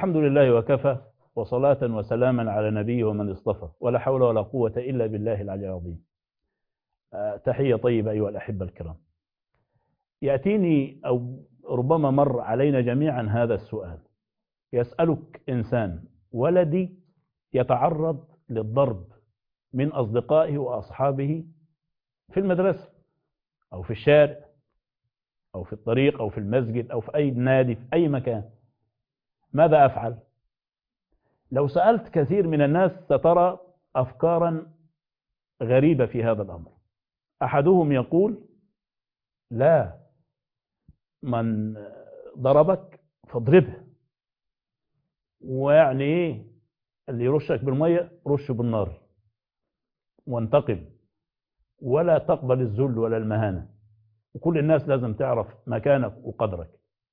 الحمد لله وكفى، وصلاة وسلاما على نبيه ومن اصطفى، ولا حول ولا قوة إلا بالله العلي العظيم. تحية طيبة أيها الأحبة الكرام. يأتيني أو ربما مر علينا جميعا هذا السؤال. يسألك إنسان: ولدي يتعرض للضرب من أصدقائه وأصحابه في المدرسة أو في الشارع أو في الطريق أو في المسجد أو في أي نادي في أي مكان، ماذا أفعل؟ لو سألت كثير من الناس سترى أفكارا غريبة في هذا الأمر. أحدهم يقول: لا، من ضربك فاضربه، ويعني إيه؟ اللي يرشك بالمية رشه بالنار، وانتقم، ولا تقبل الذل ولا المهانة، وكل الناس لازم تعرف مكانك وقدرك.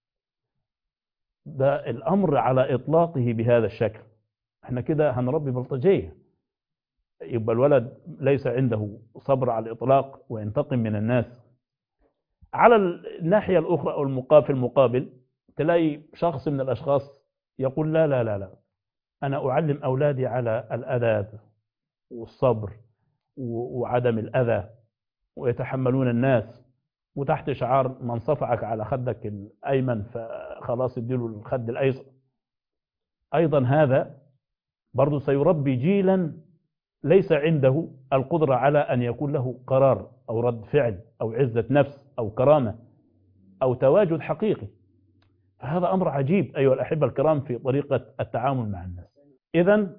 ده الأمر على إطلاقه بهذا الشكل، احنا كده هنربي بلطجية. يبقى الولد ليس عنده صبر على الإطلاق وينتقم من الناس. على الناحية الأخرى أو في المقابل تلاقي شخص من الأشخاص يقول: لا لا لا لا، أنا أعلم أولادي على الأدب والصبر وعدم الأذى، ويتحملون الناس، وتحت شعار من صفعك على خدك الأيمن فخلاص اديله الخد الأيسر. أيضا هذا برضو سيربي جيلا ليس عنده القدرة على أن يكون له قرار أو رد فعل أو عزة نفس أو كرامة أو تواجد حقيقي. فهذا أمر عجيب أيها الأحبة الكرام في طريقة التعامل مع الناس. إذن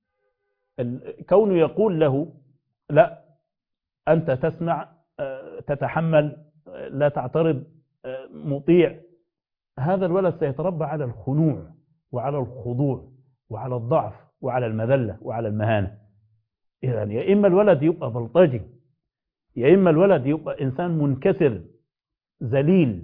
كونه يقول له: لا، أنت تسمع، تتحمل، لا تعترض، مطيع، هذا الولد سيتربى على الخنوع وعلى الخضوع وعلى الضعف وعلى المذلة وعلى المهانة. إذن يا إما الولد يبقى بلطجي، يا إما الولد يبقى إنسان منكسر ذليل.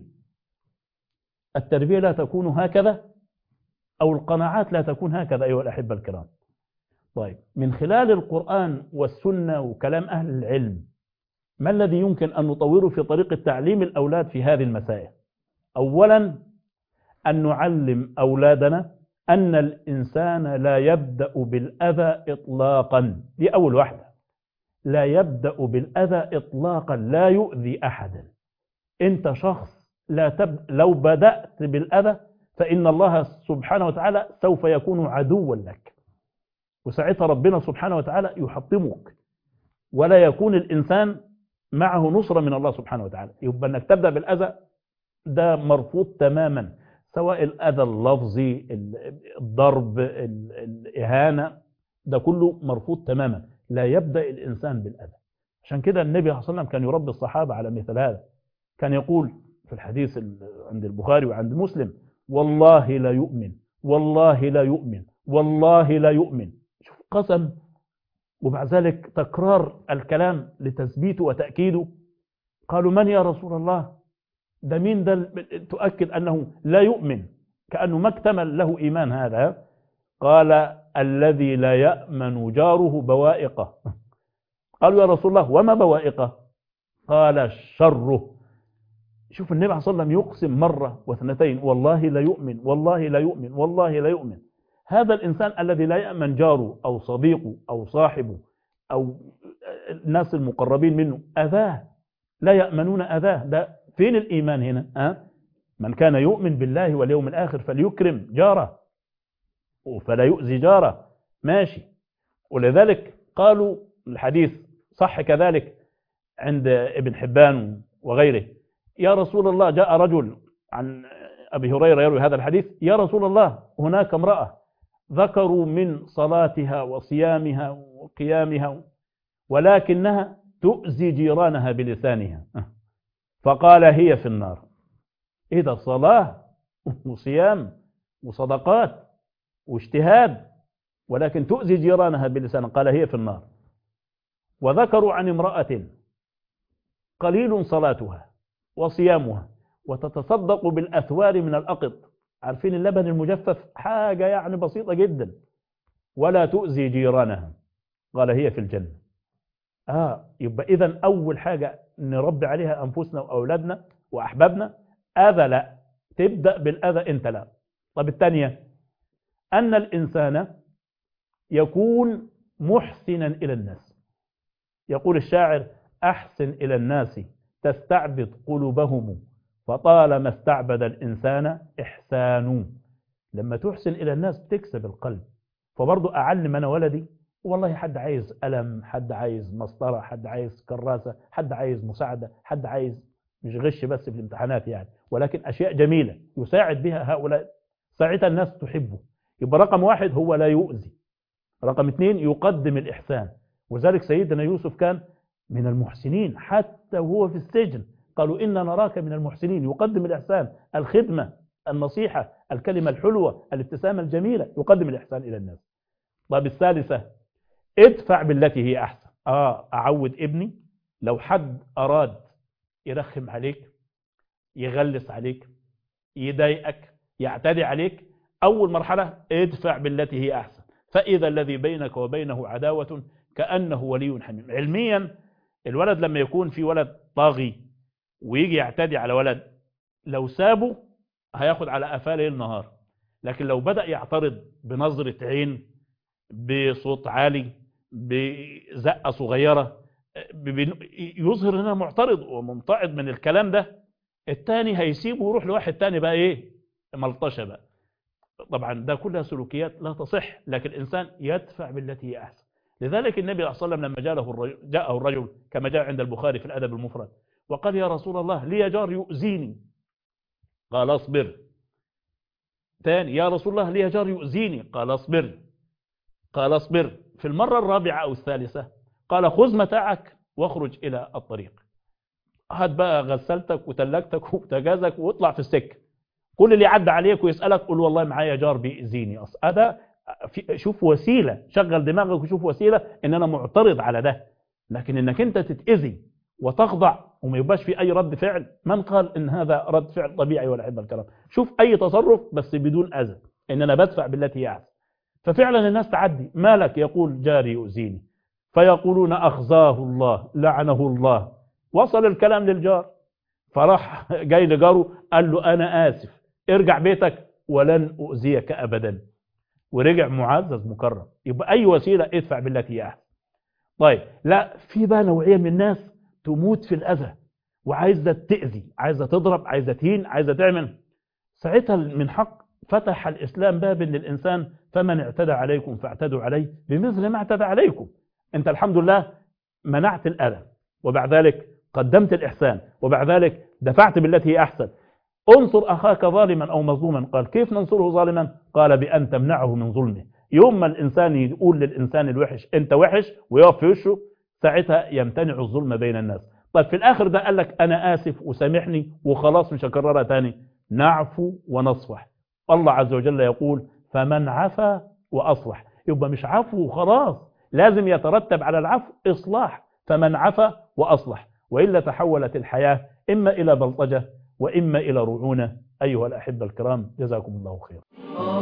التربية لا تكون هكذا، أو القناعات لا تكون هكذا أيها الأحبة الكرام. طيب، من خلال القرآن والسنة وكلام أهل العلم، ما الذي يمكن أن نطوره في طريقة تعليم الأولاد في هذه المسائل؟ أولا، أن نعلم أولادنا أن الإنسان لا يبدأ بالأذى إطلاقا. دي أول واحدة، لا يبدأ بالأذى إطلاقا، لا يؤذي أحدا. أنت شخص لو بدأت بالأذى فإن الله سبحانه وتعالى سوف يكون عدوا لك، وساعتها ربنا سبحانه وتعالى يحطمك، ولا يكون الإنسان معه نصرة من الله سبحانه وتعالى. يبقى أنك تبدأ بالأذى ده مرفوض تماما، سواء الأذى اللفظي، الضرب، الإهانة، ده كله مرفوض تماما. لا يبدأ الإنسان بالأذى. عشان كده النبي صلى الله عليه وسلم كان يربي الصحابة على مثل هذا. كان يقول في الحديث عند البخاري وعند مسلم: والله لا يؤمن، والله لا يؤمن، والله لا يؤمن. شوف، قسم، ومع ذلك تكرار الكلام لتثبيته وتأكيده. قالوا: من يا رسول الله؟ ده مين ده تؤكد أنه لا يؤمن؟ كأنه ما اكتمل له إيمان هذا. قال: الذي لا يأمن جاره بوائقه. قالوا: يا رسول الله وما بوائقه؟ قال: شره. شوف، النبي عليه الصلاة والسلام يقسم مرة واثنتين: والله لا يؤمن، والله لا يؤمن، والله لا يؤمن. هذا الإنسان الذي لا يأمن جاره أو صديقه أو صاحبه أو الناس المقربين منه أذاه، لا يأمنون أذاه. ده فين الإيمان هنا؟ من كان يؤمن بالله واليوم الآخر فليكرم جاره فلا يؤذي جاره. ماشي. ولذلك قالوا، الحديث صح كذلك عند ابن حبان وغيره: يا رسول الله، جاء رجل عن أبي هريرة يروي هذا الحديث: يا رسول الله، هناك امرأة ذكروا من صلاتها وصيامها وقيامها ولكنها تؤذي جيرانها بلسانها، فقال: هي في النار. إيه ده؟ صلاة وصيام وصدقات واجتهاد، ولكن تؤذي جيرانها بلسانها، قال: هي في النار. وذكروا عن امرأة قليل صلاتها وصيامها وتتصدق بالأثوار من الأقط، عارفين اللبن المجفف، حاجة يعني بسيطة جدا، ولا تؤذي جيرانها، قال: هي في الجنة. يبقى إذن أول حاجة نربي عليها أنفسنا وأولادنا وأحبابنا: أذى لا، تبدأ بالأذى أنت لا. طب الثانية: أن الإنسان يكون محسنا إلى الناس. يقول الشاعر: أحسن إلى الناس تستعبد قلوبهم، فطالما استعبد الإنسان إحسان. لما تحسن إلى الناس بتكسب القلب. فبرضو أعلم أنا ولدي، والله حد عايز قلم، حد عايز مسطرة، حد عايز كراسة، حد عايز مساعدة، حد عايز مش غش بس في الامتحانات يعني، ولكن أشياء جميلة يساعد بها هؤلاء، ساعتها الناس تحبه. يبقى رقم واحد هو لا يؤذي. رقم اثنين يقدم الإحسان. وذلك سيدنا يوسف كان من المحسنين حتى وهو في السجن، قالوا إنا نراك من المحسنين. يقدم الإحسان، الخدمة، النصيحة، الكلمة الحلوة، الابتسامة الجميلة، يقدم الإحسان إلى الناس. طيب الثالثة: ادفع بالتي هي أحسن. أعود ابني لو حد أراد يرخم عليك، يغلس عليك، يضايقك، يعتدي عليك، أول مرحلة ادفع بالتي هي أحسن، فإذا الذي بينك وبينه عداوة كأنه ولي حميم. علميا الولد لما يكون في ولد طاغي ويجي يعتدي على ولد، لو سابه هياخد على قفاه ليل نهار، لكن لو بدأ يعترض بنظرة عين، بصوت عالي، بزقة صغيرة، يظهر انه معترض وممتعض من الكلام ده، التاني هيسيبه ويروح لواحد تاني بقى ايه، ملطشه بقى. طبعا ده كلها سلوكيات لا تصح، لكن الانسان يدفع بالتي هي احسن. لذلك النبي صلى الله عليه وسلم لما جاءه الرجل كما جاء عند البخاري في الادب المفرد وقال: يا رسول الله لي جار يؤذيني. قال: اصبر. ثاني: يا رسول الله لي جار يؤذيني. قال: اصبر. قال: اصبر. في المرة الرابعة أو الثالثة قال: خذ متاعك واخرج إلى الطريق، هات بقى غسلتك وتلاجتك وبوتاجازك واطلع في السكة، كل اللي يعدي عليك ويسألك قول والله معايا جار بيأذيني. هذا شوف وسيلة، شغل دماغك وشوف وسيلة ان انا معترض على ده. لكن انك انت تتأذي وتخضع وما يبقاش في اي رد فعل، من قال ان هذا رد فعل طبيعي ولا حب الكلام؟ شوف اي تصرف بس بدون اذى، ان انا بدفع بالتي هي احسن. ففعلا الناس تعدي، مالك؟ يقول: جاري يؤذيني. فيقولون: اخزاه الله، لعنه الله. وصل الكلام للجار، فراح جاي لجاره قال له: انا اسف، ارجع بيتك ولن اؤذيك ابدا، ورجع معزز مكرم. يبقى اي وسيله ادفع بالتي هي احسن. طيب لا، في بقى نوعيه من الناس تموت في الاذى وعايزه تاذي، عايزه تضرب، عايزه تهين، عايزه تعمل. ساعتها من حق فتح الاسلام باب للانسان: فمن اعتدى عليكم فاعتدوا عليه بمثل ما اعتدى عليكم. انت الحمد لله منعت الاذى، وبعد ذلك قدمت الإحسان، وبعد ذلك دفعت بالتي هي أحسن. انصر أخاك ظالما أو مظلوما. قال: كيف ننصره ظالما؟ قال: بأن تمنعه من ظلمه. يوم ما الإنسان يقول للإنسان الوحش أنت وحش ويقف في وشه، ساعتها يمتنع الظلم بين الناس. طيب في الآخر ده قال لك: أنا آسف وسامحني وخلاص مش هكررها تاني. نعفو ونصفح. الله عز وجل يقول: فمن عفا وأصلح. يبقى مش عفو وخلاص، لازم يترتب على العفو إصلاح. فمن عفا وأصلح، وإلا تحولت الحياة إما إلى بلطجة وإما إلى رعونة. أيها الأحبة الكرام، جزاكم الله خيرا.